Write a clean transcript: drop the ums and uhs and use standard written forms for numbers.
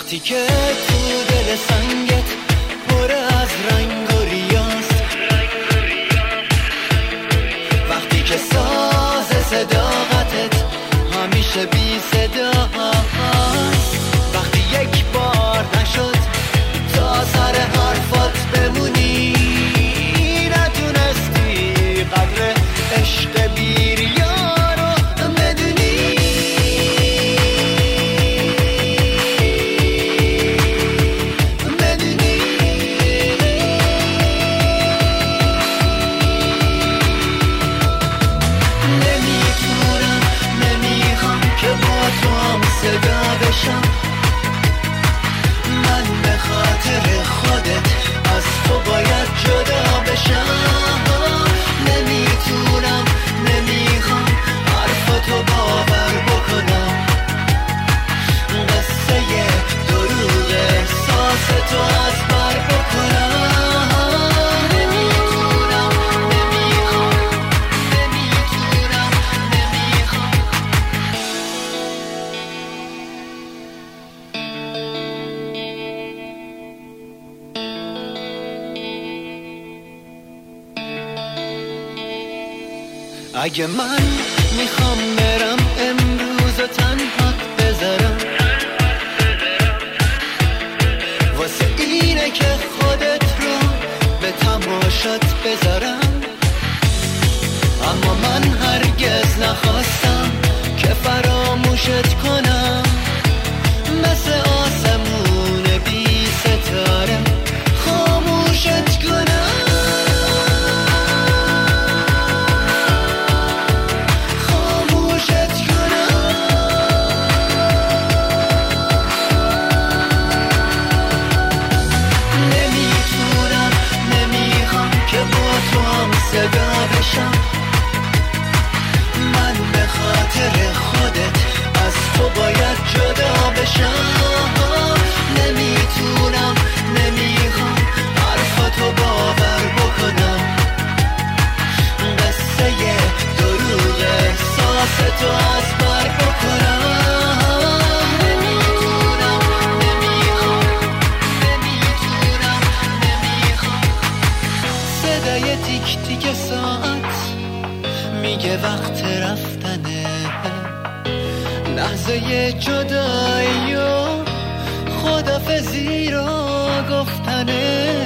وقتی که تو دل سنگت پر از رنگ و ریاست، وقتی که ساز صداقتت همیشه بی صداست، وقتی یک بار نشد تا سر حرفات بمونی، نتونستی قدر عشق بیریا رو بدونی، نمیتونم نمیخوام که با تو هم صدا بشم، من به خاطر خودت از تو باید جدا بشم، نمیتونم نمیخوام حرفتو باور بکنم، قصه دروغ احساستو از بر بکنم، نمیتونم نمیخوام اگه من میخوام برم امروز و تنها بذارم، واسه اینه که خودت رو به تماشات بذارم، اما من هرگز نخواستم که فراموشت کنم، مثل آسمون بی ستاره خاموشت کنم، صدا بشم، من به خاطر خودت از تو باید جدا بشم، نمیتونم نمیخوام حرفتو باور بکنم، قصه دروغ احساستو از بر بکنم، نمیتونم صدای تیک تیک ساعت میگه وقت رفتنه، لحظه جدایی و خدافزی رو گفتنه،